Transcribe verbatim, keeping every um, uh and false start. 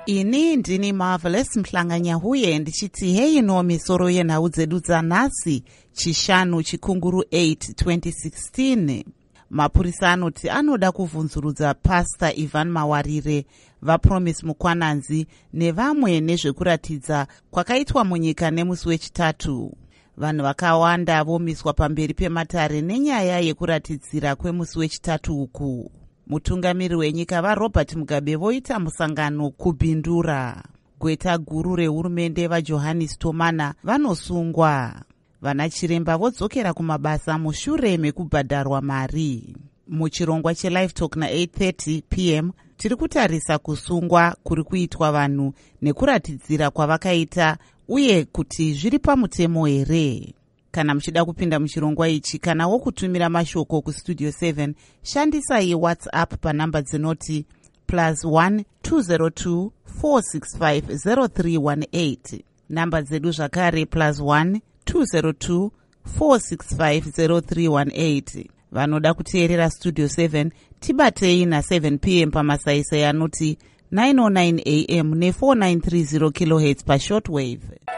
Ini ndini Marvelous Mhlanganyahuye ndichiti hei no misoro yenhau dzedu dzanhasi chishanu chikunguru eight twenty sixteen. Mapurisa anoti anoda kuvhunzurudza Pastor Ivan Mawarire, vaPromise Mukwananzi nevamwe nezvekuratidza kwakaitwa munyika nemusi wechitatu. Vanhu vakawanda vomiswa pamberi pematare nenyaya yekuratidzira kwemusi wechitatu uku. Mutungamiri wenyika vaRobert Mugabe voita musangano kubhindura. Gweta guru rehurumende vaJohannes Tomana vanosungwa. Vana chiremba vodzokera kumabasa mushure mekubhadharwa mari. Muchirongwa cheLive Talk na eight thirty p m tiri kutarisa kusungwa kuri kuitwa vanhu nekuratidzira kwavakaita uye kuti zviri pamutemo here. Kana muchida kupinda muchirongwa ichi kana wokutumira mashoko kustudio seven, shandisai WhatsApp panamba dzinoti plus one two zero two four six five zero three one eight. Namba dzedu zvakare plus one two zero two four six five zero three one eight. Vanoda kuteerera Studio seven tibatei na seven p m pamasaisai anoti nine oh nine a m ne four nine three zero kilohertz pa shortwave.